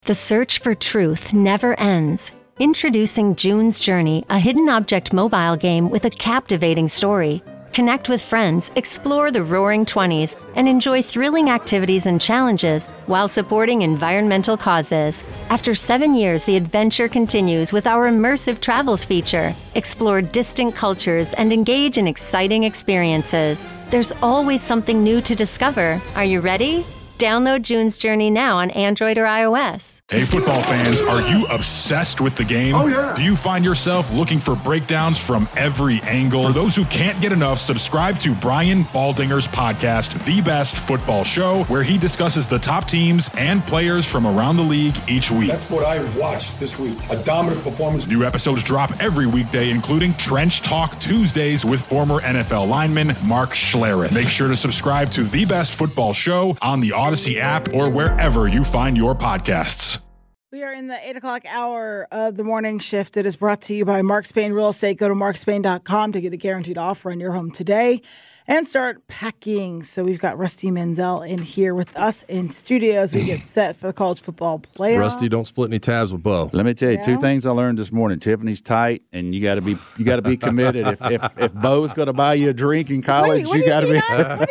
The search for truth never ends. Introducing June's Journey, a hidden object mobile game with a captivating story. Connect with friends, explore the Roaring '20s, and enjoy thrilling activities and challenges while supporting environmental causes. After 7 years, the adventure continues with our immersive travels feature. Explore distant cultures and engage in exciting experiences. There's always something new to discover. Are you ready? Download June's Journey now on Android or iOS. Hey, football fans, are you obsessed with the game? Oh, yeah. Do you find yourself looking for breakdowns from every angle? For those who can't get enough, subscribe to Brian Baldinger's podcast, The Best Football Show, where he discusses the top teams and players from around the league each week. That's what I watched this week. A dominant performance. New episodes drop every weekday, including Trench Talk Tuesdays with former NFL lineman Mark Schlereth. Make sure to subscribe to The Best Football Show on the Odyssey app or wherever you find your podcasts. We are in the 8 o'clock hour of the morning shift. It is brought to you by Mark Spain Real Estate. Go to markspain.com to get a guaranteed offer on your home today and start packing. So we've got Rusty Menzel in here with us in studio as we get set for the college football playoffs. Rusty, don't split any tabs with Bo. Let me tell you two things I learned this morning. Tiffany's tight, and you got to be committed. If Bo's going to buy you a drink in college, you got to be.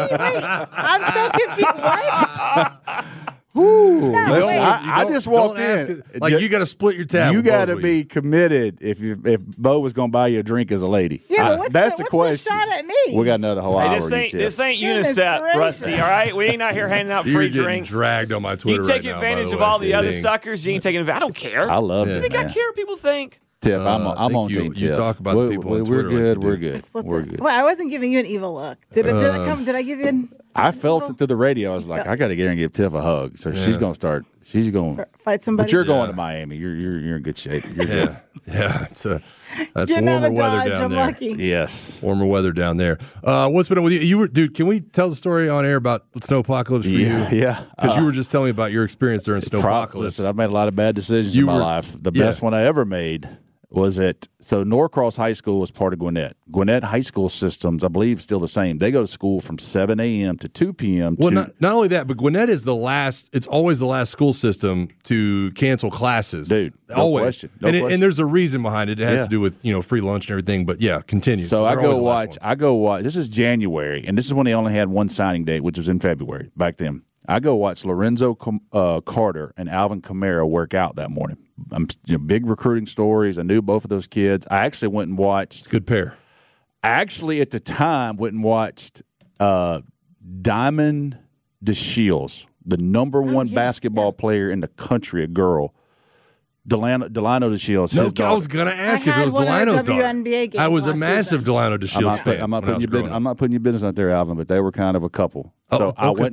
I'm so confused. What? Ooh, No, listen, wait. I just walked in. You got to split your tab. You with got Bo's to with be committed if Bo was going to buy you a drink as a lady. Yeah, but that's what's the question. shot at me? We got another whole hour. This ain't Goodness UNICEF, gracious. Rusty, all right? We ain't out here handing out You're free getting drinks. dragged on my Twitter You take right now, advantage by the of way. all the other Ding. suckers. You ain't taking advantage. I don't care. I love You it. think I man. care what people think? Tiff, I'm on you- team you Tiff. talk about the people on we're Twitter like good. you We're do. good. We're good. Well, I wasn't giving you an evil look. Did it come? Did I give you an? I felt it through the radio. I was like, I got to get her and give Tiff a hug. So she's going to start. She's going to Fight somebody? But you're going to Miami. You're in good shape. You're good. Yeah. That's Getting out warmer of weather Dodge, down I'm there. lucky. Yes. Warmer weather down there. What's been on with you? You were, dude. Can we tell the story on air about Snowpocalypse for you? Yeah. Because you were just telling me about your experience during Snowpocalypse. Listen, I've made a lot of bad decisions in my life. The best one I ever made was so Norcross High School was part of Gwinnett. Gwinnett High School systems, I believe, is still the same. They go to school from 7 a.m. to 2 p.m. Well, not only that, but Gwinnett is it's always the last school system to cancel classes. Dude, no always. question. And there's a reason behind it. It has to do with, free lunch and everything. But yeah, continue. So I they're go always the last one. watch. This is January, and this is when they only had one signing date, which was in February back then. I go watch Lorenzo Carter and Alvin Kamara work out that morning. Big recruiting stories. I knew both of those kids. I actually went and watched. Good pair. I actually, at the time, went and watched Diamond DeShields, the number one basketball player in the country, a girl. Delano DeShields. No, his I daughter. was going to ask I if it had was one of the Delano's daughter. WNBA games I was a last massive season. Delano DeShields fan. I'm not when I was growing up. putting your business out there, Alvin, but they were kind of a couple. So I okay. went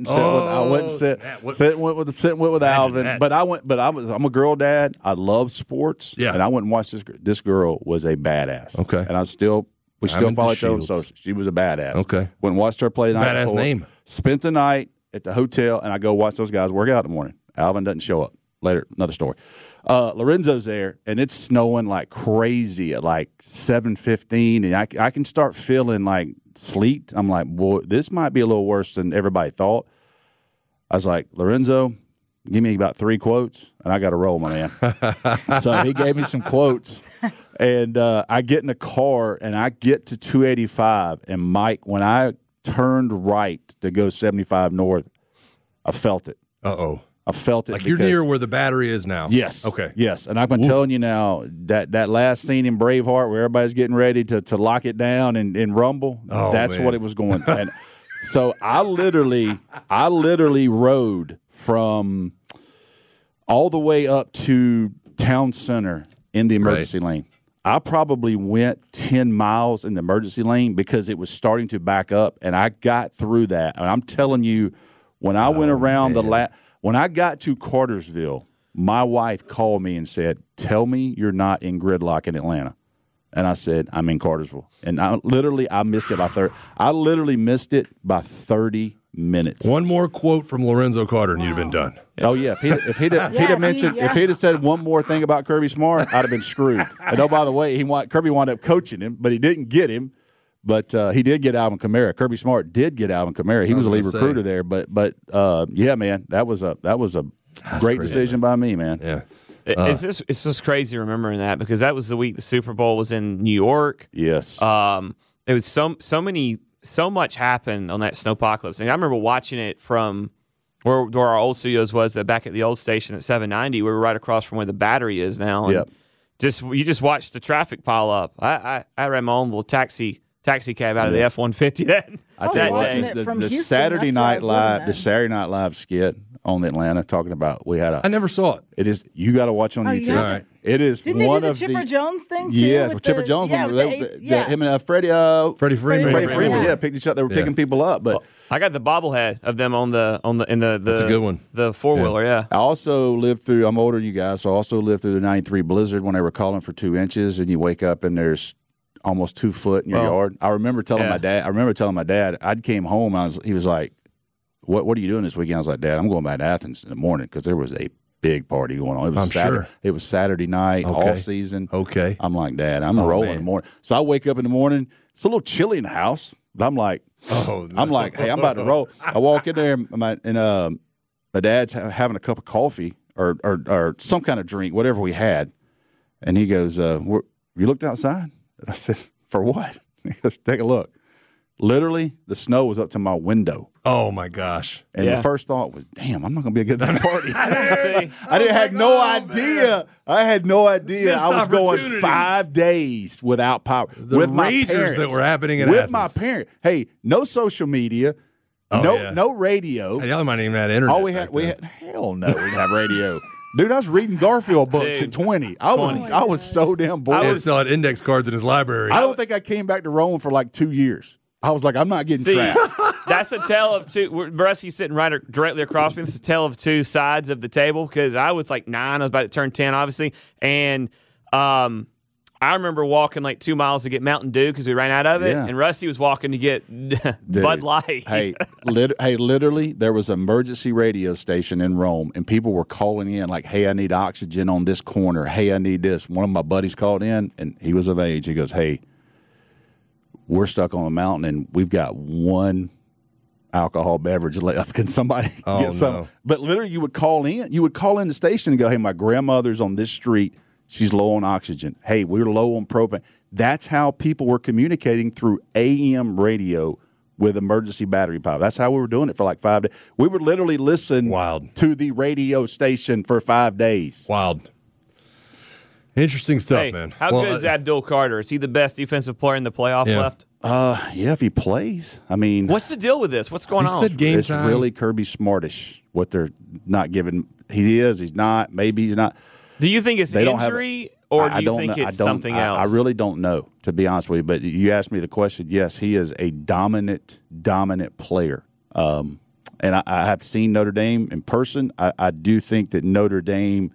and went with Alvin. that. But I'm a girl dad. I love sports. Yeah. And I went and watched this. This girl was a badass. Okay. And we still Diamond follow each other on DeShields. social. She was a badass. Okay. Went and watched her play the night Badass before. name. Spent the night at the hotel, and I go watch those guys work out in the morning. Alvin doesn't show up. Later, another story. Lorenzo's there, and it's snowing like crazy at like 7:15, and I can start feeling like sleet. I'm like, boy, this might be a little worse than everybody thought. I was like, Lorenzo, give me about 3 quotes, and I got to roll, my man. So he gave me some quotes, and I get in the car, and I get to 285, and Mike, when I turned right to go 75 north, I felt it. Uh-oh. I felt it. Like you're near where the battery is now. Yes. Okay. Yes. And I've been telling you now that last scene in Braveheart where everybody's getting ready to lock it down and rumble, that's man. what it was going. And so I literally rode from all the way up to Town Center in the emergency lane. I probably went 10 miles in the emergency lane because it was starting to back up, and I got through that. And I'm telling you, when I went around when I got to Cartersville, my wife called me and said, "Tell me you're not in gridlock in Atlanta." And I said, "I'm in Cartersville." And I missed it by 30. I literally missed it by 30 minutes. One more quote from Lorenzo Carter, and you'd have been done. Oh yeah, if he'd have said one more thing about Kirby Smart, I'd have been screwed. And oh, by the way, Kirby wound up coaching him, but he didn't get him. But he did get Alvin Kamara. Kirby Smart did get Alvin Kamara. He was a lead recruiter there. But yeah, man, that was a Great decision by me, man. Yeah. It's just crazy remembering that because that was the week the Super Bowl was in New York. Yes. It was so much happened on that snowpocalypse. And I remember watching it from where our old studios was back at the old station at 790. We were right across from where the Battery is now. And Yep. you just watched the traffic pile up. I ran my own little taxi cab out of the F-150 then. I was tell you watching what, it from the Houston, Saturday that's where I Night was living Live, then. the Saturday Night Live skit on Atlanta talking about I never saw it. it is you got to watch on Oh, YouTube. you haven't? All right. It is Didn't one they do of the Chipper Jones thing too? Yes, with with Chipper the- Jones. yeah, One, with they, the eighth- him and Freddie Freddie Freeman. Freddie Freeman, Freeman, yeah. picked each other. They were picking people up, but I got the bobblehead of them on the That's a good one. The four-wheeler, yeah. I also lived through. I'm older than you guys, so I also lived through the '93 blizzard when they were calling for 2 inches, and you wake up and there's almost 2 foot in your Well, yard. I remember telling my dad. I came home. He was like, "What are you doing this weekend?" I was like, "Dad, I'm going back to Athens in the morning because there was a big party going on. It was I'm Saturday, sure. It was Saturday night, Okay. off season. Okay. I'm like, Dad, I'm rolling in the morning. So I wake up in the morning. It's a little chilly in the house, but I'm like, I'm like, hey, I'm about to roll. I walk in there, and my dad's having a cup of coffee or some kind of drink, whatever we had, and he goes, "You looked outside?" And I said, "For what?" He goes, "Take a look." Literally, the snow was up to my window. Oh my gosh. And Yeah. the first thought was, damn, I'm not going to be a good at that party. See? I had no idea. I had no idea. Missed I was going opportunity. 5 days without power. The with my ragers parents. that were happening in With Athens. my parents. Hey, no social media. Oh, yeah. No radio. Y'all might even have internet. All we back had, then. hell no, we didn't have radio. Dude, I was reading Garfield books Dude. at 20. I was so damn bored. He still had index cards in his library. I don't think I came back to Rome for like 2 years. I was like, I'm not getting See, trapped. that's a tale of two. Rusty's sitting directly across me. This is a tale of two sides of the table because I was like 9. I was about to turn 10, obviously. And I remember walking like 2 miles to get Mountain Dew because we ran out of it. Yeah. And Rusty was walking to get Bud Light. Hey, literally, there was an emergency radio station in Rome, and people were calling in like, hey, I need oxygen on this corner. Hey, I need this. One of my buddies called in, and he was of age. He goes, hey, we're stuck on a mountain, and we've got one alcohol beverage left. Can somebody get some? no. But literally, you would call in. You would call in the station and go, hey, my grandmother's on this street. She's low on oxygen. Hey, we're low on propane. That's how people were communicating through AM radio with emergency battery power. That's how we were doing it for like 5 days. We would literally listen Wild. to the radio station for 5 days. Wild. Interesting stuff, Hey, man. how Well, good is Abdul Carter? Is he the best defensive player in the playoff Yeah. left? Yeah, if he plays. I mean, What's the deal with this? What's going He on? said game it's time. really Kirby Smartish what they're not giving. He is. He's not. Maybe he's not. do you think it's They don't have injury or do you think know. it's something else? I really don't know, to be honest with you. But you asked me the question. Yes, he is a dominant player. And I have seen Notre Dame in person. I do think that Notre Dame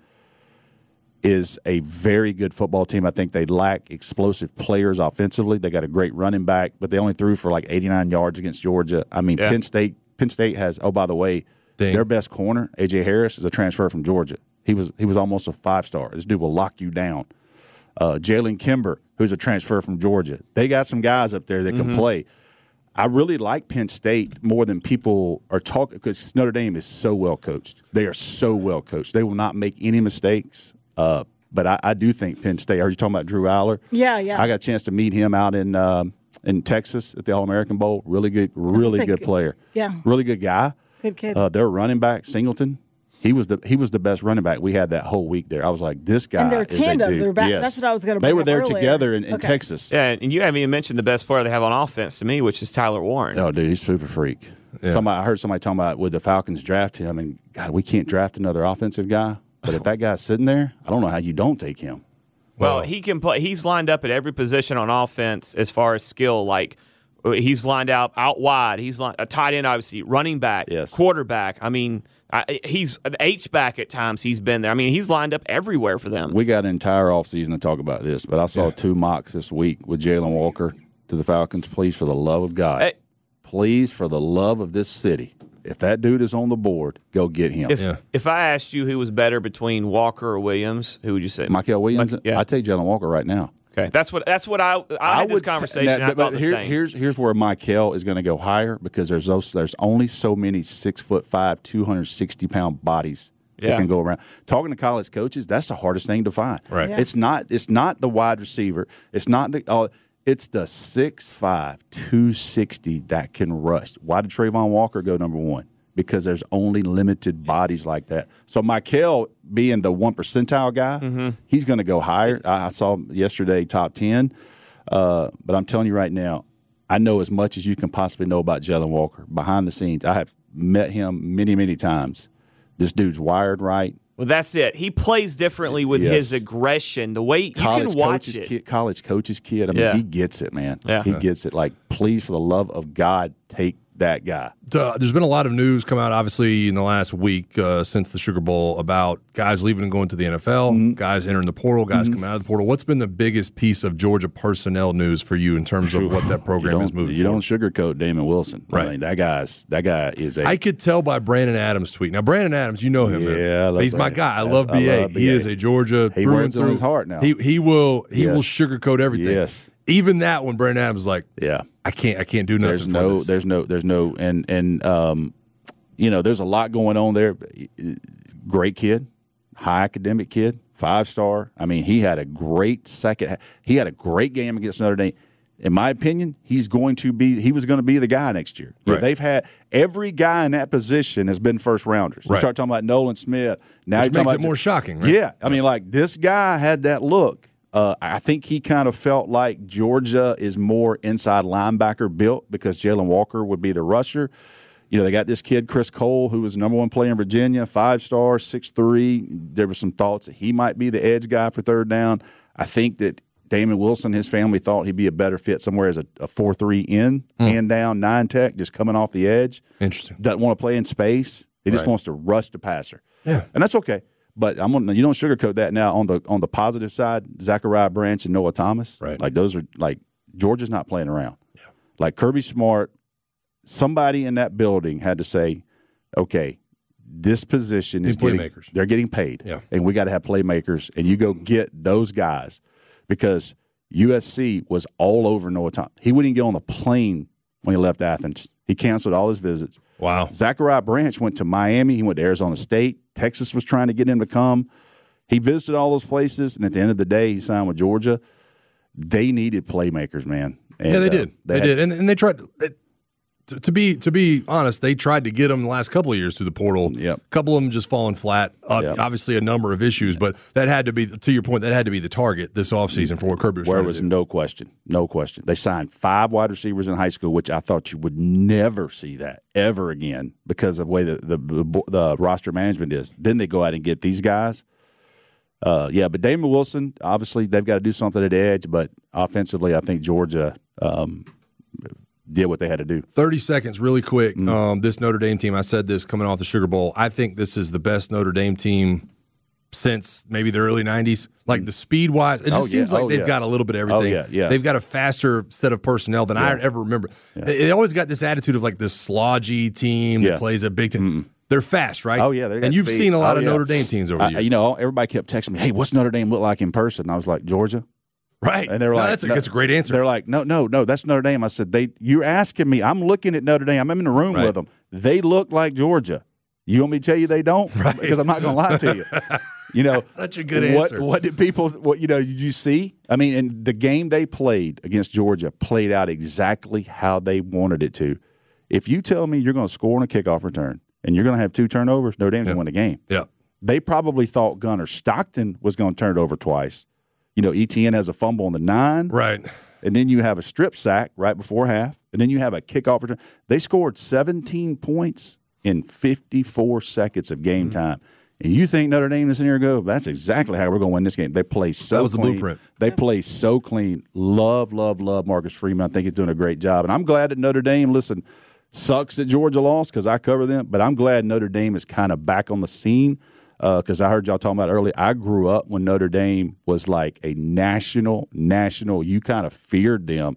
is a very good football team. I think they lack explosive players offensively. They got a great running back, but they only threw for like 89 yards against Georgia. I mean, Yeah. Penn State has, oh, by the way, Dang. their best corner, A.J. Harris, is a transfer from Georgia. He was almost a 5-star. This dude will lock you down. Jalen Kimber, who's a transfer from Georgia. They got some guys up there that can play. I really like Penn State more than people are talking because Notre Dame is so well coached. They are so well coached. They will not make any mistakes. But I do think Penn State. Are you talking about Drew Aller? Yeah. I got a chance to meet him out in Texas at the All-American Bowl. Really good player. Yeah. Really good guy. Good kid. Their running back Singleton. He was the best running back we had that whole week there. I was like, this guy And they're is tandem. a dude. They're back- Yes. that's what I was gonna They bring were up there earlier. together in Okay. Texas. Yeah, and you haven't even mentioned the best player they have on offense to me, which is Tyler Warren. Oh, dude, he's super freak. Yeah. I heard somebody talking about would the Falcons draft him, and God, we can't draft another offensive guy. But if that guy's sitting there, I don't know how you don't take him. Well, he can play. He's lined up at every position on offense as far as skill. Like he's lined out wide. He's a tight end, obviously, running back, Yes. quarterback. I mean, he's an H-back at times. He's been there. I mean, he's lined up everywhere for them. We got an entire offseason to talk about this, but I saw 2 mocks this week with Jalen Walker to the Falcons. Please, for the love of God, Hey. please, for the love of this city, if that dude is on the board, go get him. If I asked you who was better between Walker or Williams, who would you say? Michael Williams, Yeah. I take Jalen Walker right now. Okay, that's what I had this conversation. I thought the same. Here's where Michael is going to go higher because there's only so many 6'5", 260-pound bodies that can go around. Talking to college coaches, that's the hardest thing to find. Right. Yeah. It's not the wide receiver. It's not the it's the 6'5", 260 that can rush. Why did Trayvon Walker go number one? Because there's only limited bodies like that. So Michael, being the 1 percentile guy, he's going to go higher. I saw yesterday top 10, but I'm telling you right now, I know as much as you can possibly know about Jalen Walker behind the scenes. I have met him many, many times. This dude's wired right. Well, that's it. He plays differently with his aggression. The way you can watch it. College coach's kid. I mean, he gets it, man. Yeah. He gets it. Like, please, for the love of God, take that guy. There's been a lot of news come out, obviously, in the last week since the Sugar Bowl about guys leaving and going to the NFL, guys entering the portal, guys coming out of the portal. What's been the biggest piece of Georgia personnel news for you in terms of what that program is moving You forward? don't sugarcoat Damon Wilson. Right. I mean, that guy is a. I could tell by Brandon Adams' tweet. Now, Brandon Adams, you know him. Yeah, I love he's Brandon. my guy. I love BA. He is a Georgia He through wears and it on through. his heart now. He will sugarcoat everything. Yes. Even that when Brandon Adams is like, I can't do nothing. There's no, and there's a lot going on there. Great kid, high academic kid, 5-star. I mean, he had a great he had a great game against Notre Dame. In my opinion, he was going to be the guy next year. Right. They've had every guy in that position has been first rounders. You start talking about Nolan Smith. Now Which makes it more shocking, right? Yeah. I mean, like, this guy had that look. I think he kind of felt like Georgia is more inside linebacker built because Jalen Walker would be the rusher. You know, they got this kid, Chris Cole, who was the number one player in Virginia, 5-star, 6'3". There were some thoughts that he might be the edge guy for third down. I think that Damon Wilson, his family thought he'd be a better fit somewhere as a 4-3 in, hand down, 9 tech, just coming off the edge. Interesting. Doesn't want to play in space. He just wants to rush the passer. Yeah. And that's okay. But you don't sugarcoat that now. On the positive side, Zachariah Branch and Noah Thomas, right? Like, those are Georgia's not playing around. Yeah. Like, Kirby Smart, somebody in that building had to say, okay, this position is playmakers. They're getting paid, and we got to have playmakers. And you go get those guys because USC was all over Noah Thomas. He wouldn't even get on the plane when he left Athens. He canceled all his visits. Wow. Zachariah Branch went to Miami. He went to Arizona State. Texas was trying to get him to come. He visited all those places, and at the end of the day, he signed with Georgia. They needed playmakers, man. And, they did. They did. And they tried to be honest, they tried to get him the last couple of years through the portal. Yep. A couple of them just falling flat. Obviously, a number of issues, but that had to be, to your point, that had to be the target this offseason for what Kirby was trying to do. No question. No question. They signed 5 wide receivers in high school, which I thought you would never see that ever again because of the way the roster management is. Then they go out and get these guys. But Damon Wilson, obviously, they've got to do something at the edge, but offensively, I think Georgia did what they had to do. 30 seconds, really quick. This Notre Dame team, I said this coming off the Sugar Bowl, I think this is the best Notre Dame team since maybe the early 90s. Like, the speed-wise, it just seems like they've got a little bit of everything. They've got a faster set of personnel than I ever remember. They always got this attitude of, like, this slodgy team that plays a big team. They're fast, right? Oh, yeah. And you've seen a lot of Notre Dame teams over the years. Everybody kept texting me, hey, what's Notre Dame look like in person? And I was like, Georgia. Right. And they were like, that's a great answer. They're like, no, that's Notre Dame. I said, you're asking me. I'm looking at Notre Dame. I'm in the room with them. They look like Georgia. You want me to tell you they don't? Right. Because I'm not going to lie to you. You know, such a good answer. What did people? Did you see? I mean, and the game they played against Georgia played out exactly how they wanted it to. If you tell me you're going to score on a kickoff return and you're going to have 2 turnovers, Notre Dame's going to win the game. Yeah. They probably thought Gunnar Stockton was going to turn it over twice. Etienne has a fumble on the 9. Right. And then you have a strip sack right before half. And then you have a kickoff return. They scored 17 points in 54 seconds of game time. And you think Notre Dame is in here go, that's exactly how we're going to win this game. They play so clean. That was the blueprint. They play so clean. Love Marcus Freeman. I think he's doing a great job. And I'm glad that Notre Dame, sucks that Georgia lost because I cover them. But I'm glad Notre Dame is kind of back on the scene. Because I heard y'all talking about earlier, I grew up when Notre Dame was like a national. You kind of feared them.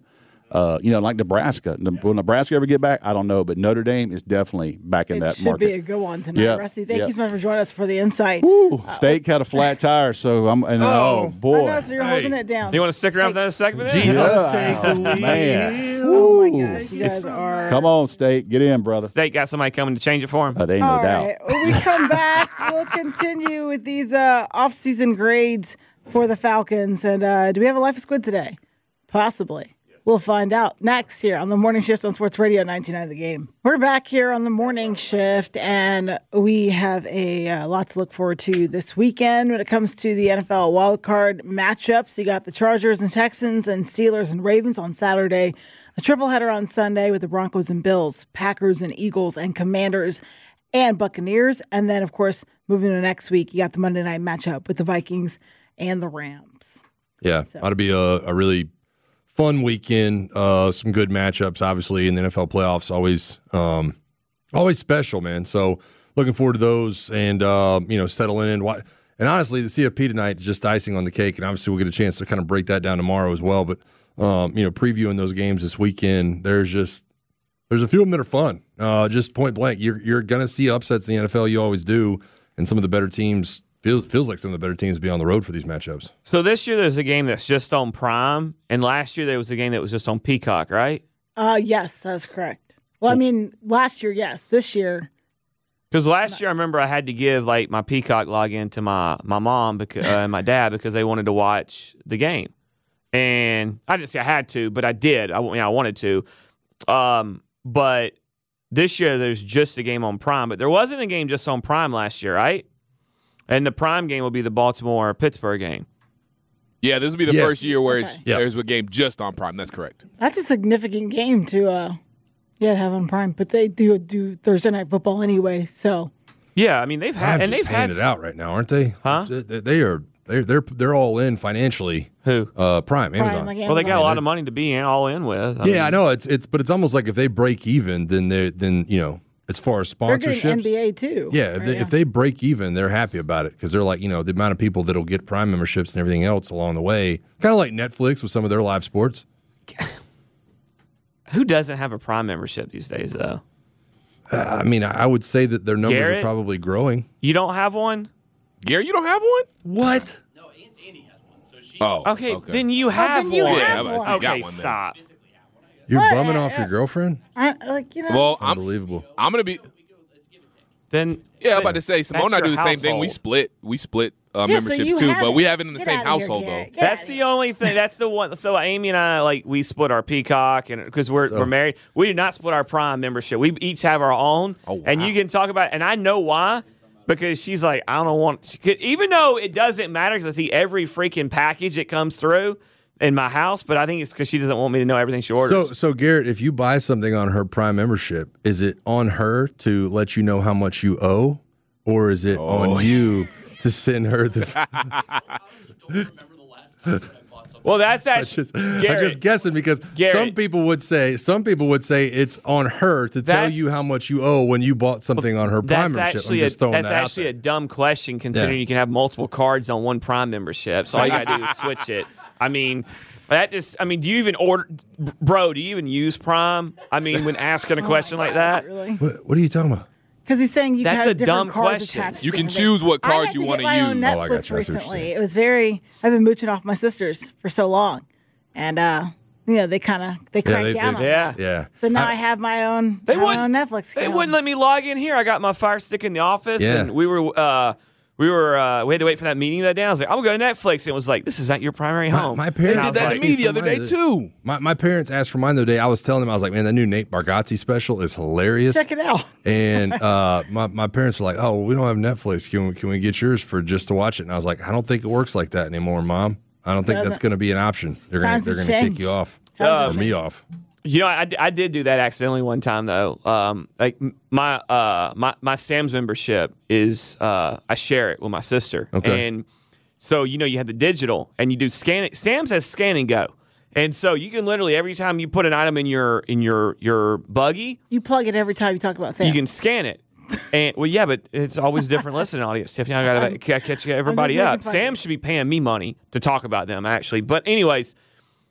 like Nebraska. Will Nebraska ever get back? I don't know, but Notre Dame is definitely back in that market. It should be a good one tonight. Yep. Rusty, thank you so much for joining us for the insight. State had a flat tire, so I know, boy. so you're holding it down. You want to stick around for that segment? Jesus, take the lead. Man. Oh, my gosh. You guys are. Come on, State. Get in, brother. State got somebody coming to change it for him. There ain't no All doubt. right. When we come back, we'll continue with these off-season grades for the Falcons. And do we have a Life of Squid today? Possibly. We'll find out next here on the Morning Shift on Sports Radio 99 The Game. We're back here on the Morning Shift, and we have a lot to look forward to this weekend when it comes to the NFL wildcard matchups. You got the Chargers and Texans and Steelers and Ravens on Saturday, a tripleheader on Sunday with the Broncos and Bills, Packers and Eagles and Commanders and Buccaneers. And then, of course, moving to next week, you got the Monday night matchup with the Vikings and the Rams. Yeah, ought to be a really fun weekend. Some good matchups, obviously, in the NFL playoffs. Always special, man. So looking forward to those and settling in. And honestly, the CFP tonight just icing on the cake. And obviously, we'll get a chance to kind of break that down tomorrow as well. But previewing those games this weekend, there's a few of them that are fun. Just point blank, you're gonna see upsets in the NFL. You always do, and some of the better teams. Feels like some of the better teams be on the road for these matchups. So this year there's a game that's just on Prime, and last year there was a game that was just on Peacock, right? Yes, that's correct. Well, I mean, last year, yes. This year. Because last year I remember I had to give my Peacock login to my mom and my dad because they wanted to watch the game. And I didn't say I had to, but I did. I wanted to. But this year there's just a game on Prime. But there wasn't a game just on Prime last year, right? And the Prime game will be the Baltimore-Pittsburgh game. Yeah, this will be the first year where there's a game just on Prime. That's correct. That's a significant game to have on Prime. But they do Thursday Night Football anyway, so. Yeah, I mean, they've had it out right now, aren't they? Huh? They're all in financially. Who? Prime, Amazon. Like well, they got a lot of money to be all in with. I know but it's almost like if they break even, then as far as sponsorships, they're getting NBA too. Yeah, if they break even, they're happy about it because they're like, the amount of people that'll get Prime memberships and everything else along the way, kind of like Netflix with some of their live sports. Who doesn't have a Prime membership these days, though? I would say that their numbers Garrett, are probably growing. You don't have one? Gary, you don't have one? What? No, Annie has one. So she. Okay, then you have one. Okay, stop. You're bumming off your girlfriend? Well, unbelievable. I'm going to be. Then I'm about to say, Simone and I do the same thing. We split memberships too, but we have it in the same household though. That's the only thing. That's the one. So Amy and I, we split our Peacock, and because we're married, we do not split our Prime membership. We each have our own, and you can talk about it. And I know why, because she's like, I don't want. Even though it doesn't matter, because I see every freaking package that comes through in my house, but I think it's because she doesn't want me to know everything she orders. So Garrett, if you buy something on her Prime membership, is it on her to let you know how much you owe, or is it on you to send her the? Well, that's actually. I'm just guessing because some people would say it's on her to tell you how much you owe when you bought something on her Prime membership. That's actually a dumb question considering you can have multiple cards on one Prime membership. So all you got to do is switch it. Do you even order, bro? Do you even use Prime? When asking a question like that, really? What are you talking about? Because he's saying that's have a different dumb cards question. attached. You can choose what card you want to use. I had to get my own Netflix recently. It was I've been mooching off my sisters for so long, and they cracked down on that. Yeah. So now I have my own Netflix. They wouldn't let me log in here. I got my Fire Stick in the office, and we had to wait for that meeting that day. I was like, I'm going to go to Netflix. And it was like, this is not your primary home. My parents did that to me the other day, too. My parents asked for mine the other day. I was telling them, I was like, man, that new Nate Bargatze special is hilarious. Check it out. And my parents are like, oh, well, we don't have Netflix. Can we get yours for just to watch it? And I was like, I don't think it works like that anymore, Mom. I don't think that's going to be an option. They're going to kick you off. Or me off. I did do that accidentally one time though. My Sam's membership is I share it with my sister, and so you have the digital and you do scan it. Sam's has Scan and Go, and so you can literally every time you put an item in your buggy, you plug it every time you talk about Sam's. You can scan it. And but it's always different listening audience. Tiffany, I gotta catch everybody up. Sam should be paying me money to talk about them actually, but anyways.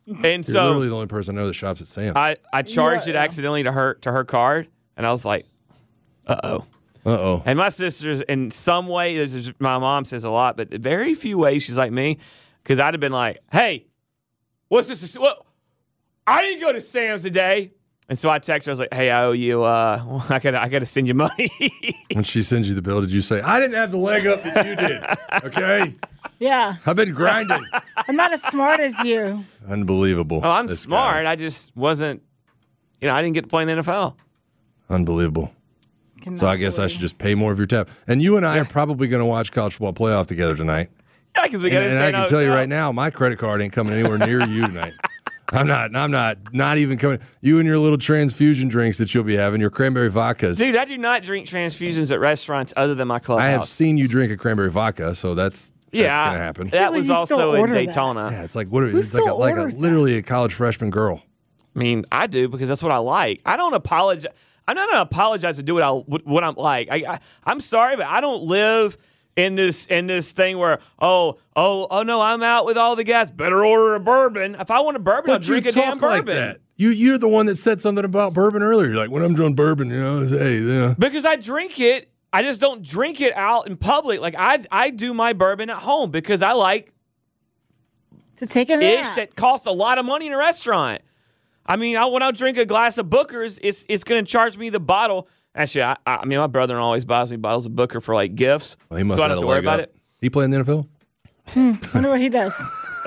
And so you're literally the only person I know that shops at Sam's. I charged it accidentally to her card, and I was like, uh-oh. And my sisters, in some way, my mom says a lot, but very few ways she's like me, because I'd have been like, hey, what's this? What? I didn't go to Sam's today. And so I text her, I was like, hey, I owe you, I gotta send you money. When she sends you the bill, did you say, I didn't have the leg up that you did, okay? Yeah. I've been grinding. I'm not as smart as you. Unbelievable. Oh, I'm smart. Guy. I just wasn't, I didn't get to play in the NFL. Unbelievable. So I guess I should just pay more of your tab. And you and I are probably going to watch college football playoff together tonight. Yeah, because we got to. And I can tell you right now, my credit card ain't coming anywhere near you tonight. I'm not even coming. You and your little transfusion drinks that you'll be having, your cranberry vodkas. Dude, I do not drink transfusions at restaurants other than my clubhouse. I have seen you drink a cranberry vodka, so that's going to happen. That was also in Daytona. Yeah, it's like it's like literally a college freshman girl. I mean, I do because that's what I like. I don't apologize. I'm not going to apologize to do what I'm like. I'm sorry, but I don't live in this thing where oh no, I'm out with all the guys. Better order a bourbon. If I want a bourbon, I'll drink a damn bourbon. Like that. You're the one that said something about bourbon earlier. You're like, when I'm drinking bourbon, Because I drink it. I just don't drink it out in public. Like I do my bourbon at home because I like to take a nap. That costs a lot of money in a restaurant. I mean, when I drink a glass of Booker's, it's going to charge me the bottle. Actually, I mean, my brother always buys me bottles of Booker for like gifts. Well, he must have to worry about it. He play in the NFL? I wonder what he does.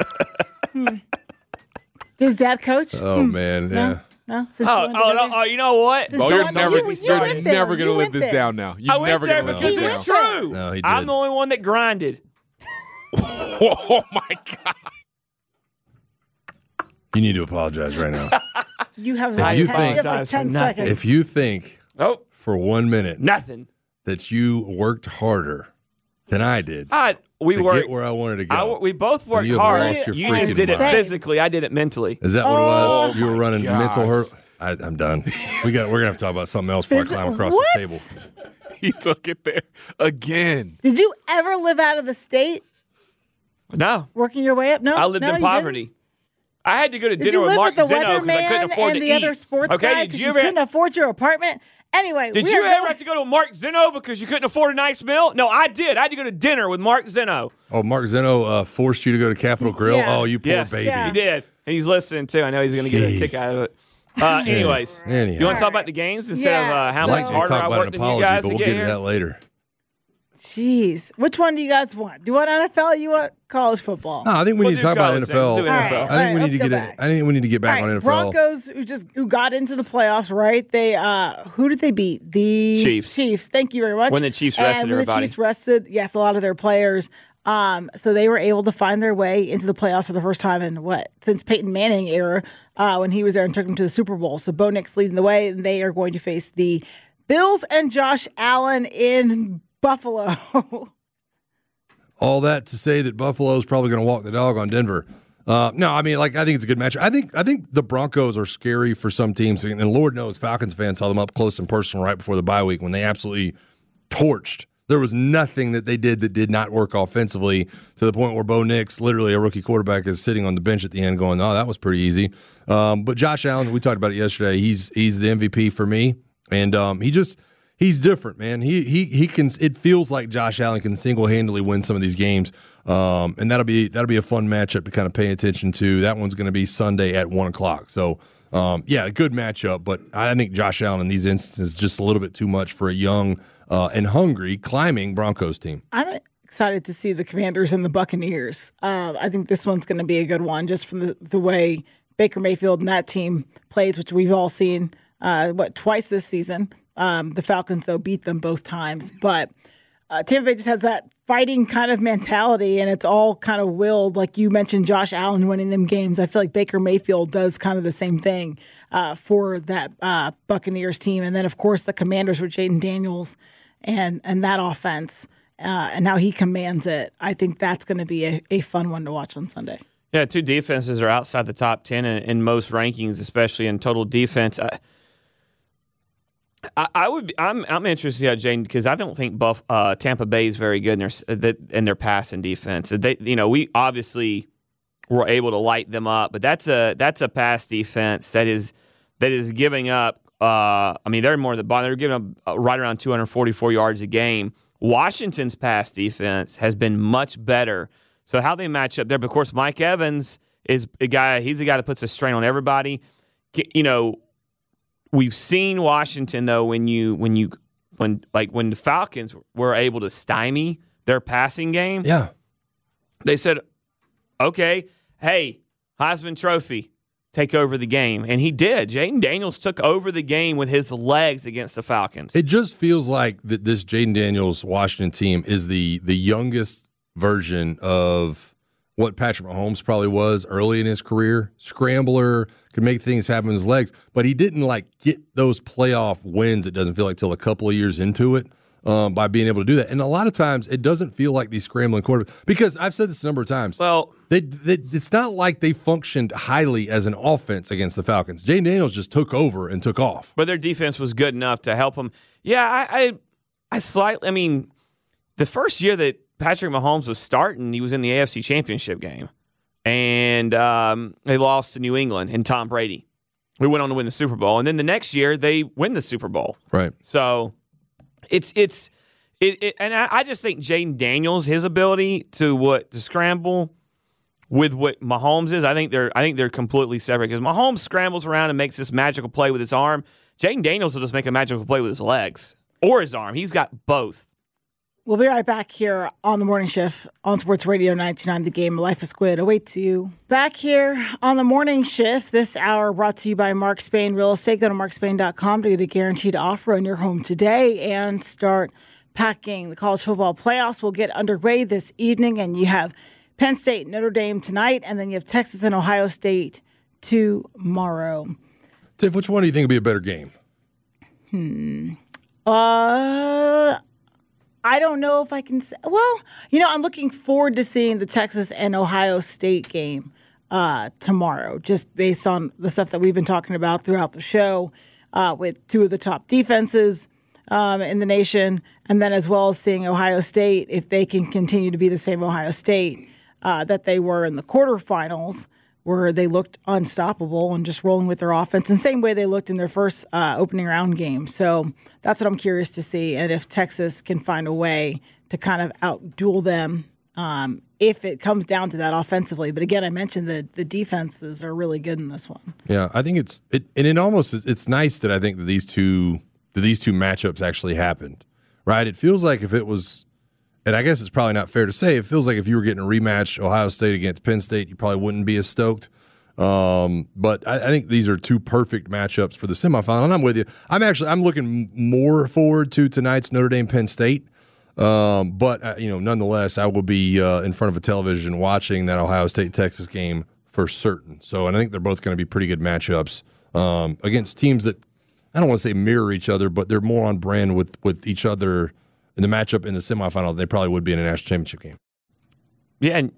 Does Dad coach? Oh man, yeah. No. Oh, you know what? Well, you're never going to live this down now. You're never going to live this down. It's true. No, he did. I'm the only one that grinded. Oh my God. You need to apologize right now. You have 10 seconds. If you think for 1 minute nothing that you worked harder than I did we to worked, get where I wanted to go. We both worked hard. You just did it physically. I did it mentally. Is that what it was? You were running mental hurt. I'm done. We're gonna have to talk about something else before I climb across this table. He took it there again. Did you ever live out of the state? No. Working your way up? No. I lived in poverty. I had to go to dinner with Mark Zeno because I couldn't afford to eat. Other sports guy because you couldn't afford your apartment? Anyway, did you ever have to go to Mark Zeno because you couldn't afford a nice meal? No, I did. I had to go to dinner with Mark Zeno. Oh, Mark Zeno forced you to go to Capitol Grill? Yeah. Oh, you poor baby. Yeah. He did. And he's listening, too. I know he's going to get a kick out of it. Anyways, you want to talk about the games instead of how much harder I worked than you guys to get here? We'll get to that later. Jeez. Which one do you guys want? Do you want NFL or you want college football? No, I think we need to talk about NFL. Right. I think we need to get back on NFL. Broncos who got into the playoffs, right? They who did they beat? The Chiefs. Thank you very much. When the Chiefs rested everybody. When the Chiefs rested, yes, a lot of their players. So they were able to find their way into the playoffs for the first time in since Peyton Manning era, when he was there and took them to the Super Bowl. So Bo Nix leading the way, and they are going to face the Bills and Josh Allen in Buffalo. All that to say that Buffalo is probably going to walk the dog on Denver. No, I mean, I think it's a good match. I think the Broncos are scary for some teams, and Lord knows Falcons fans saw them up close and personal right before the bye week when they absolutely torched. There was nothing that they did that did not work offensively to the point where Bo Nix, literally a rookie quarterback, is sitting on the bench at the end going, oh, that was pretty easy. But Josh Allen, we talked about it yesterday, he's the MVP for me, and he's different, man. He can. It feels like Josh Allen can single-handedly win some of these games, and that'll be a fun matchup to kind of pay attention to. That one's going to be Sunday at 1:00. So, a good matchup. But I think Josh Allen in these instances is just a little bit too much for a young and hungry climbing Broncos team. I'm excited to see the Commanders and the Buccaneers. I think this one's going to be a good one, just from the way Baker Mayfield and that team plays, which we've all seen twice this season. The Falcons, though, beat them both times. But Tampa Bay just has that fighting kind of mentality, and it's all kind of willed. Like you mentioned, Josh Allen winning them games. I feel like Baker Mayfield does kind of the same thing for that Buccaneers team. And then, of course, the Commanders with Jaden Daniels and that offense and how he commands it. I think that's going to be a fun one to watch on Sunday. Yeah, two defenses are outside the top 10 in most rankings, especially in total defense. I'm interested to see how Jaden, because I don't think Tampa Bay is very good in their passing defense. We obviously were able to light them up. But that's a pass defense that is giving up. They're more than the bottom. They're giving up right around 244 yards a game. Washington's pass defense has been much better. So how they match up there, but of course, Mike Evans is a guy. He's the guy that puts a strain on everybody. We've seen Washington though when the Falcons were able to stymie their passing game. Yeah, they said, "Okay, hey, Heisman Trophy, take over the game," and he did. Jayden Daniels took over the game with his legs against the Falcons. It just feels like that this Jayden Daniels Washington team is the youngest version of what Patrick Mahomes probably was early in his career. Scrambler, could make things happen with his legs, but he didn't get those playoff wins, it doesn't feel like, till a couple of years into it by being able to do that. And a lot of times it doesn't feel like these scrambling quarterbacks, because I've said this a number of times. Well, it's not like they functioned highly as an offense against the Falcons. Jayden Daniels just took over and took off. But their defense was good enough to help them. Yeah, the first year that Patrick Mahomes was starting, he was in the AFC Championship game. And they lost to New England and Tom Brady. We went on to win the Super Bowl. And then the next year, they win the Super Bowl. Right. So and I just think Jayden Daniels, his ability to scramble with what Mahomes is, I think they're completely separate. Because Mahomes scrambles around and makes this magical play with his arm. Jayden Daniels will just make a magical play with his legs or his arm. He's got both. We'll be right back here on the Morning Shift on Sports Radio 99 The Game. Life of Squid awaits you. Back here on the Morning Shift, this hour brought to you by Mark Spain Real Estate. Go to markspain.com to get a guaranteed offer on your home today and start packing. The college football playoffs will get underway this evening, and you have Penn State, Notre Dame tonight, and then you have Texas and Ohio State tomorrow. Tiff, which one do you think will be a better game? I don't know if I can say. Well, I'm looking forward to seeing the Texas and Ohio State game tomorrow, just based on the stuff that we've been talking about throughout the show with two of the top defenses in the nation, and then as well as seeing Ohio State, if they can continue to be the same Ohio State that they were in the quarterfinals, where they looked unstoppable and just rolling with their offense, and same way they looked in their first opening round game. So that's what I'm curious to see, and if Texas can find a way to kind of outduel them if it comes down to that offensively. But again, I mentioned that the defenses are really good in this one. Yeah, I think it's nice that I think that these two matchups actually happened, right? It feels like if it was, and I guess it's probably not fair to say, it feels like if you were getting a rematch, Ohio State against Penn State, you probably wouldn't be as stoked. But I think these are two perfect matchups for the semifinal, and I'm with you. I'm looking more forward to tonight's Notre Dame Penn State. But nonetheless, I will be in front of a television watching that Ohio State Texas game for certain. So, and I think they're both going to be pretty good matchups against teams that I don't want to say mirror each other, but they're more on brand with each other in the matchup in the semifinal than they probably would be in a national championship game. Yeah, and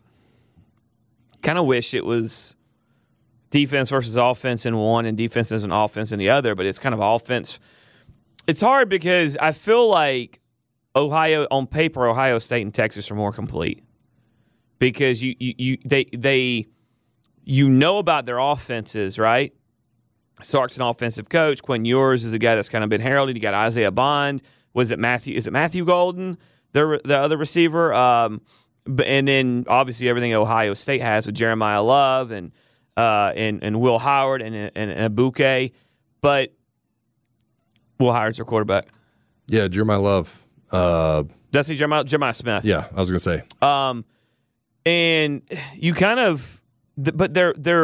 kind of wish it was defense versus offense in one and defense versus offense in the other, but it's kind of offense. It's hard because I feel like on paper, Ohio State and Texas are more complete because they about their offenses, right? Sark's an offensive coach. Quinn Ewers is a guy that's kind of been heralded. You got Isaiah Bond. Is it Matthew Golden, the other receiver? And then obviously everything Ohio State has with Jeremiah Love and Will Howard and Abuke. But Will Howard's their quarterback. Yeah, Jeremiah Love. That's Jeremiah Smith. Yeah, I was going to say. And you kind of, but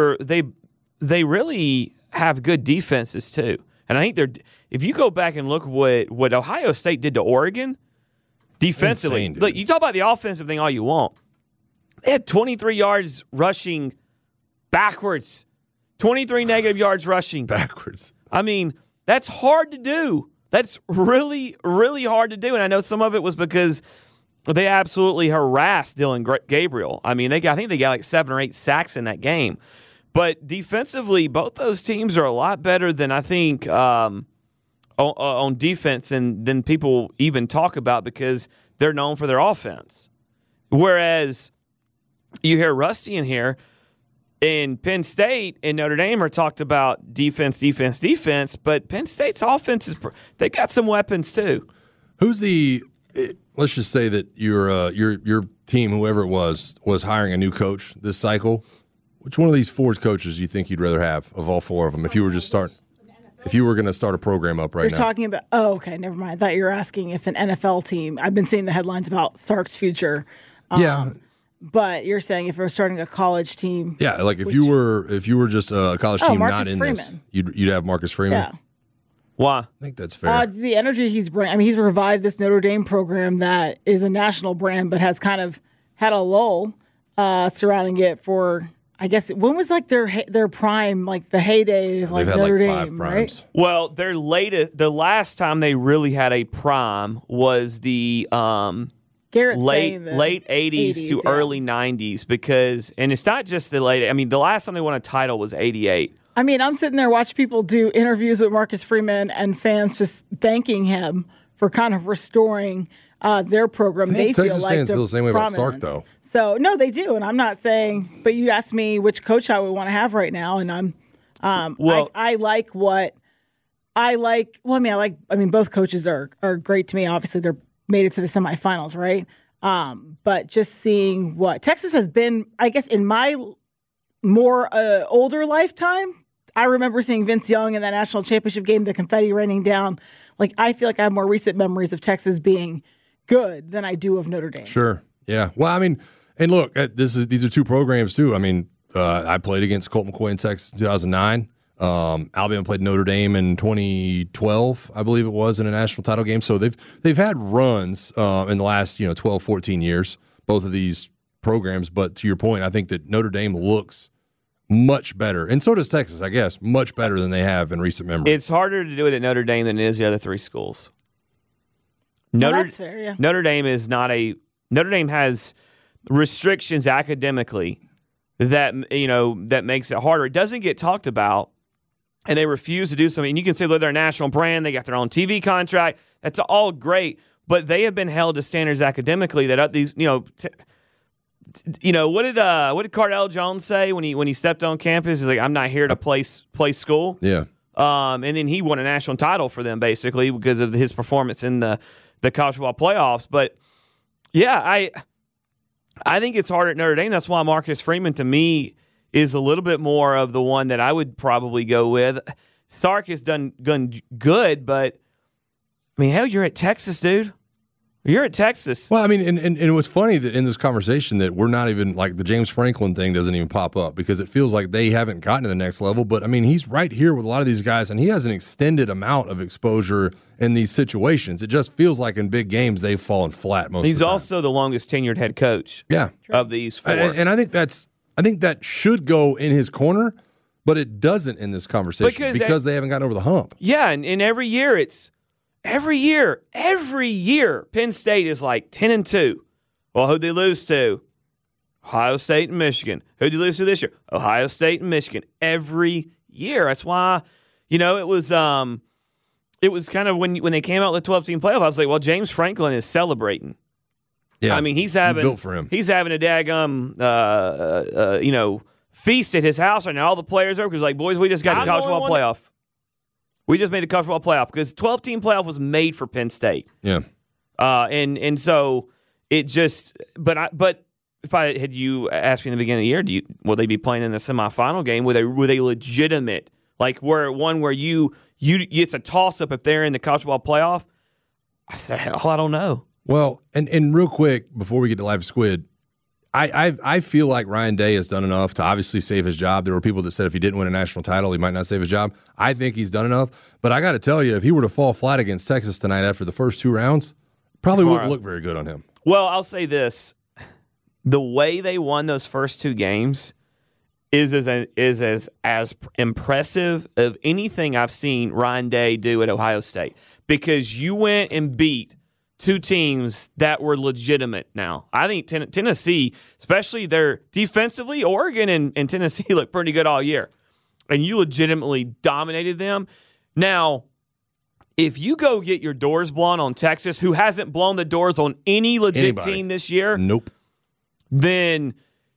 they really have good defenses too. And I think if you go back and look what Ohio State did to Oregon defensively, insane, look, you talk about the offensive thing all you want. They had 23 yards rushing backwards, 23 negative yards rushing backwards. I mean, that's hard to do. That's really, really hard to do. And I know some of it was because they absolutely harassed Dylan Gabriel. I mean, I think they got like 7 or 8 sacks in that game. But defensively, both those teams are a lot better than I think on defense and than people even talk about because they're known for their offense. Whereas you hear Rusty in here, and Penn State and Notre Dame are talked about defense, but Penn State's offense they got some weapons too. Who's let's just say that your team, whoever it was hiring a new coach this cycle. Which one of these 4 coaches do you think you'd rather have of all 4 of them if you were going to start a program up right now? You're talking about okay, never mind. I thought you were asking if an NFL team. I've been seeing the headlines about Sark's future. Yeah. But you're saying if we're starting a college team. Yeah, like if you were just a college team Marcus not in Freeman. this, you'd have Marcus Freeman. Yeah. Why? I think that's fair. The energy he's bringing. I mean, he's revived this Notre Dame program that is a national brand, but has kind of had a lull surrounding it for. I guess when was like their prime, like the heyday of like Notre Dame, right? Well, the last time they really had a prime was the late 80s to early 90s because, and it's not just the late. I mean, the last time they won a title was 88. I mean, I'm sitting there watching people do interviews with Marcus Freeman and fans just thanking him for kind of restoring their program. They Texas feel like fans feel the same way about Sark, though. So no, they do, and I'm not saying. But you asked me which coach I would want to have right now, and I like what I like. Well, I mean, both coaches are great to me. Obviously, they're made it to the semifinals, right? But just seeing what Texas has been, I guess, in my more older lifetime. I remember seeing Vince Young in that national championship game, the confetti raining down. Like, I feel like I have more recent memories of Texas being good than I do of Notre Dame. Sure. Yeah. Well, I mean, and look, these are 2 programs, too. I mean, I played against Colt McCoy in Texas in 2009. Alabama played Notre Dame in 2012, I believe it was, in a national title game. So they've had runs in the last 12, 14 years, both of these programs. But to your point, I think that Notre Dame looks much better, and so does Texas, I guess, much better than they have in recent memory. It's harder to do it at Notre Dame than it is the other 3 schools. That's fair, yeah. Notre Dame has restrictions academically that that makes it harder. It doesn't get talked about, and they refuse to do something. And you can say they're a national brand, they got their own TV contract. That's all great, but they have been held to standards academically that these what did Cardell Jones say when he stepped on campus? He's like, I'm not here to play school. Yeah. And then he won a national title for them basically because of his performance in the college football playoffs. But yeah, I think it's hard at Notre Dame. That's why Marcus Freeman to me is a little bit more of the one that I would probably go with. Sark has done good, but I mean, hell, you're at Texas, dude. You're at Texas. Well, I mean, and it was funny that in this conversation that we're not even, like, the James Franklin thing doesn't even pop up because it feels like they haven't gotten to the next level. But, I mean, he's right here with a lot of these guys, and he has an extended amount of exposure in these situations. It just feels like in big games they've fallen flat most of the time. He's also the longest tenured head coach of these 4. And I think that should go in his corner, but it doesn't in this conversation because they haven't gotten over the hump. Yeah, and every year Every year, Penn State is like 10-2. Well, who'd they lose to? Ohio State and Michigan. Who'd they lose to this year? Ohio State and Michigan. Every year. That's why, it was kind of when they came out with the 12-team playoff, I was like, well, James Franklin is celebrating. Yeah, I mean, he's having built for him. He's having a daggum, feast at his house right now. All the players are because, like, boys, we just got the college football playoff. We just made the college football playoff because 12-team playoff was made for Penn State. Yeah, and so it just. But if I had you asked me in the beginning of the year, will they be playing in the semifinal game? Were they legitimate? Like where you it's a toss up if they're in the college football playoff. I said, I don't know. Well, and real quick before we get to Live Squid, I feel like Ryan Day has done enough to obviously save his job. There were people that said if he didn't win a national title, he might not save his job. I think he's done enough. But I got to tell you, if he were to fall flat against Texas tonight after the first 2 rounds, probably wouldn't look very good on him. Well, I'll say this. The way they won those first 2 games is as impressive of anything I've seen Ryan Day do at Ohio State. Because you went and beat 2 teams that were legitimate now. I think Tennessee, especially their defensively, Oregon and Tennessee look pretty good all year. And you legitimately dominated them. Now, if you go get your doors blown on Texas, who hasn't blown the doors on any legit team this year, nope. Then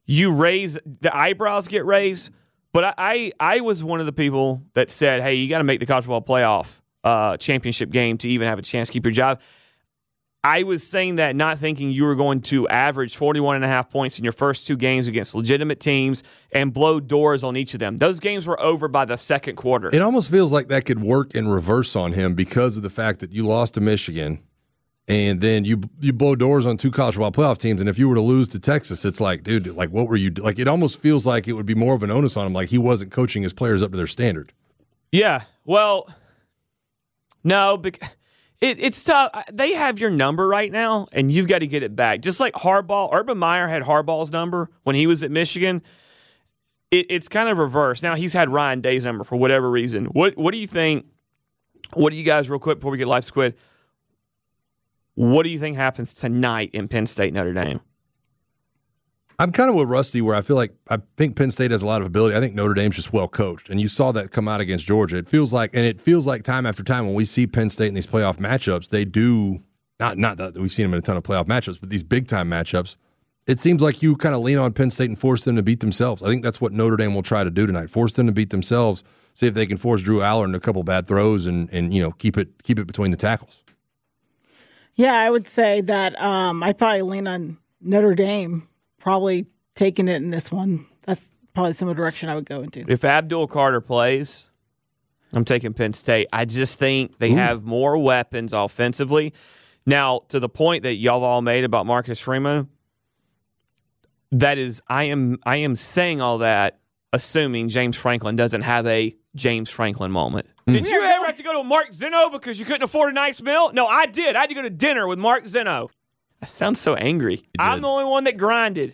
the eyebrows get raised. But I was one of the people that said, hey, you got to make the college football playoff championship game to even have a chance to keep your job. I was saying that not thinking you were going to average 41.5 points in your first 2 games against legitimate teams and blow doors on each of them. Those games were over by the second quarter. It almost feels like that could work in reverse on him because of the fact that you lost to Michigan and then you blow doors on 2 college football playoff teams. And if you were to lose to Texas, it's like, dude, like what were you – like it almost feels like it would be more of an onus on him, like he wasn't coaching his players up to their standard. Yeah, well, no, because – It's tough. They have your number right now, and you've got to get it back. Just like Harbaugh, Urban Meyer had Harbaugh's number when he was at Michigan. It's kind of reversed. Now he's had Ryan Day's number for whatever reason. What do you think? What do you guys, real quick, before we get live squid, what do you think happens tonight in Penn State, Notre Dame? I'm kind of with Rusty where I think Penn State has a lot of ability. I think Notre Dame's just well coached, and you saw that come out against Georgia. It feels like time after time when we see Penn State in these playoff matchups, they do not that we've seen them in a ton of playoff matchups, but these big time matchups, it seems like you kind of lean on Penn State and force them to beat themselves. I think that's what Notre Dame will try to do tonight: force them to beat themselves. See if they can force Drew Aller into a couple bad throws and keep it between the tackles. Yeah, I would say that I'd probably lean on Notre Dame. Probably taking it in this one. That's probably some direction I would go into. If Abdul Carter plays, I'm taking Penn State. I just think they have more weapons offensively. Now, to the point that y'all all made about Marcus Freeman, that is, I am saying all that assuming James Franklin doesn't have a James Franklin moment. Did you ever have to go to Mark Zeno because you couldn't afford a nice meal? No, I did. I had to go to dinner with Mark Zeno. That sounds so angry. I'm the only one that grinded.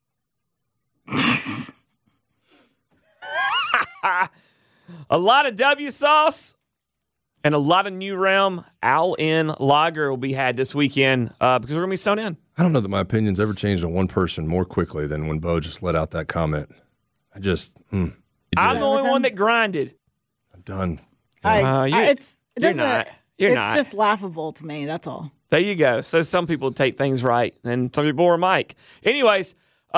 A lot of W sauce and a lot of New Realm All-In Lager will be had this weekend because we're going to be sewn in. I don't know that my opinion's ever changed on one person more quickly than when Bo just let out that comment. I'm the only one that grinded. I'm done. You're not. It's just laughable to me. That's all. There you go. So some people take things right, and some people are Mike. Anyways,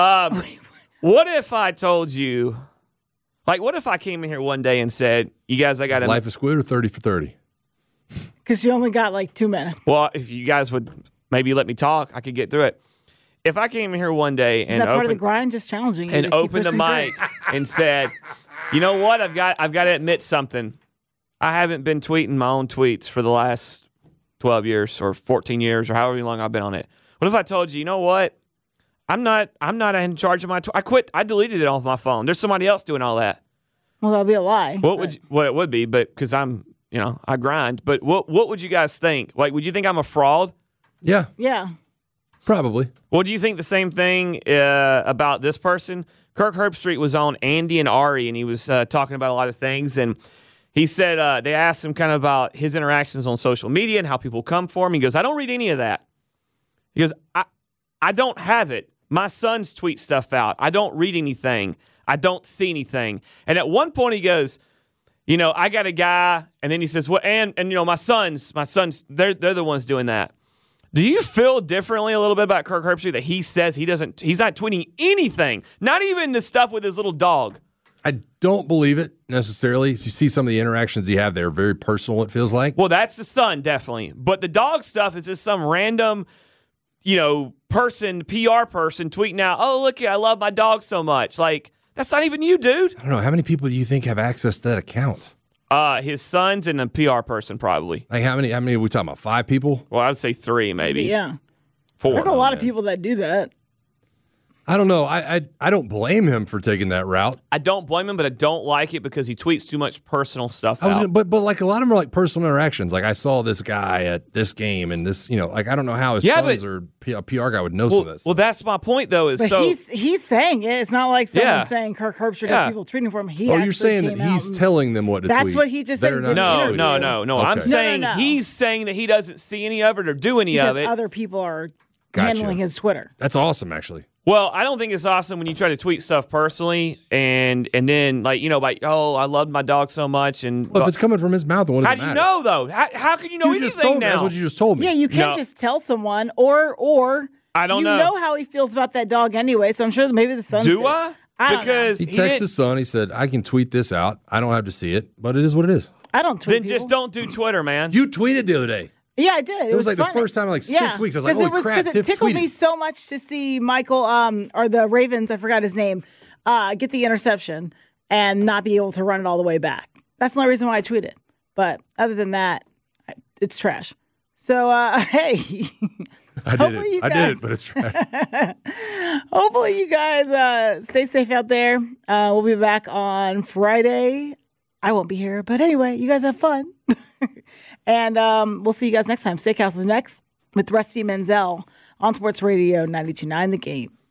what if I told you, what if I came in here one day and said, you guys, I got to. Life is Squid or 30 for 30? Because you only got 2 minutes. Well, if you guys would maybe let me talk, I could get through it. If I came in here one day and part of the grind, just challenging you and opened the mic and said, you know what, I've got to admit something. I haven't been tweeting my own tweets for the last 12 years or 14 years or however long I've been on it. What if I told you, you know what? I'm not in charge of my I quit. I deleted it off my phone. There's somebody else doing all that. Well, that'll be a lie. Well, it would be, but because I'm, I grind. But what would you guys think? Would you think I'm a fraud? Yeah. Yeah. Probably. Well, do you think the same thing about this person? Kirk Herbstreit was on Andy and Ari, and he was talking about a lot of things, and he said they asked him kind of about his interactions on social media and how people come for him. He goes, I don't read any of that. He goes, I don't have it. My sons tweet stuff out. I don't read anything. I don't see anything. And at one point he goes, I got a guy, and then he says, well, and my sons, they're the ones doing that. Do you feel differently a little bit about Kirk Herbstreit that he says he's not tweeting anything, not even the stuff with his little dog? I don't believe it necessarily. You see some of the interactions he have there, very personal, it feels like. Well, that's the son, definitely. But the dog stuff is just some random, person, PR person tweeting out, oh, look, I love my dog so much. That's not even you, dude. I don't know. How many people do you think have access to that account? His sons and a PR person, probably. How many are we talking about? 5 people? Well, I would say 3, maybe. Yeah. 4. There's a lot of people that do that. I don't know. I don't blame him for taking that route. I don't blame him, but I don't like it because he tweets too much personal stuff out. But a lot of them are personal interactions. I saw this guy at this game and this, I don't know how his sons or a PR guy would know some of this. Well, that's my point, though. He's saying it. It's not like someone saying Kirk Herbstreit has people tweeting for him. You're saying that he's telling them what to tweet. That's what he just said. No. Okay. I'm saying he's saying that he doesn't see any of it or do any of it. Other people are handling his Twitter. That's awesome, actually. Well, I don't think it's awesome when you try to tweet stuff personally and then I loved my dog so much. And if it's coming from his mouth, then what does it matter? How do you know, though? How can you know anything now? That's what you just told me. Yeah, you can't just tell someone or I don't know. You know how he feels about that dog anyway, so I'm sure that maybe the son. Do I? Because he texted his son. He said, "I can tweet this out. I don't have to see it, but it is what it is." I don't tweet. Then just don't do Twitter, man. You tweeted the other day. Yeah, I did. It was like funny. the first time in like 6 weeks. I was like, "Holy crap!" Because it tickled me so much to see Michael, or the Ravens. I forgot his name. Get the interception and not be able to run it all the way back. That's the only reason why I tweeted. But other than that, it's trash. So hey, I did it, but it's trash. Hopefully you guys stay safe out there. We'll be back on Friday. I won't be here, but anyway, you guys have fun. And we'll see you guys next time. Steakhouse is next with Rusty Menzel on Sports Radio 92.9 The Game.